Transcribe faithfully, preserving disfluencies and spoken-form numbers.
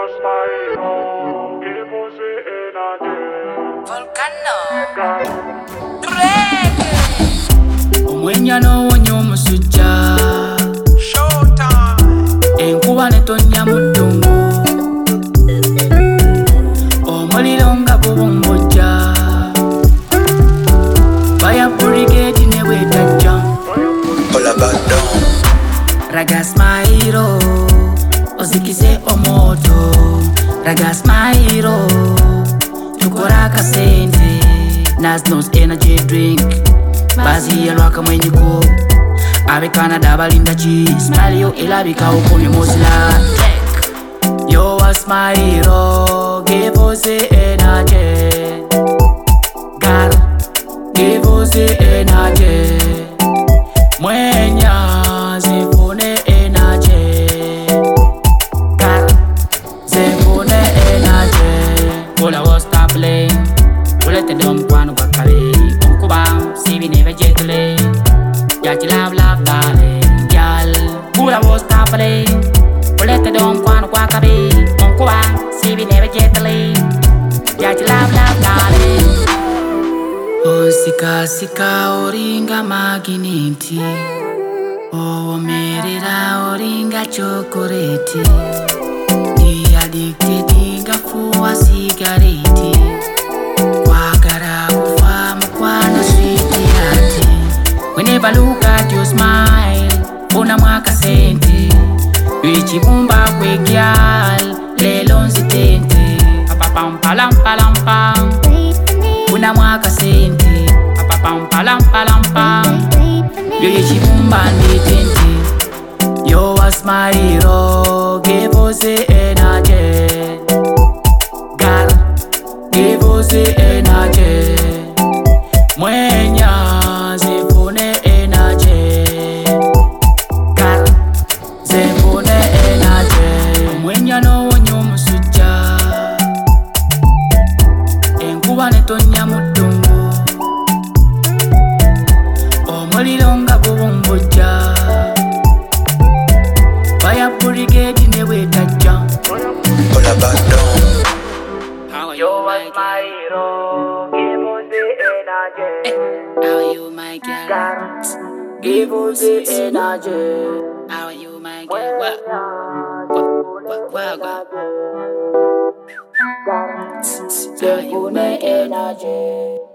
was my hero, give us the energy. Volcano Reggae Omwenya n'owonya omusujja Showtime Enkuba netonnya mu ddungu Omuliro nga gubumbujja Fire brigade ne bwetajja Olabado Ragas my hero Ozikize omoto Ragas my hero Tukora akasente Nasnos energy drink Bazi ya lwaka mwenyiko Abe Canada balinda chi Smile yo elabika ukone mozila Yo was my hero Give us the energy God Give us the energy Mwenya zifune energy God zifune energy Kula was stop playing Kulete dom kwanu kwa kale Onkuba sibi neve jetule Yachi love love darling Yal Kula was stop playing Kulete dom kwanu kwa kale Onkuba sibi neve jetule Yachi love love darling Osika sika oringa magineti Owomerera oringa chokoleti Ni addicted inga fuwa sigareti Kwagara kufa mkwano sweet yati Whenever look at your smile Funa mwaka sente Wichi bumba kwe gyal Lelo nzitente Papapam palam palam pam Funa mwaka sente Papapam palam palam pam Wichi bumba nzitente Yo was my hero Give us the energy God Give us the energy Mwenya zifune energy God zifune energy Mwenya n'owonya omusujja Enkuba netonnya mu ddungu Omuliro nga gubumbujja Fire brigade ne bwetajja Olabado You was my hero, give us the energy. How are you, my girl? Give us the energy. How are you, my girl? What? What? What? What? What? How are you, my energy?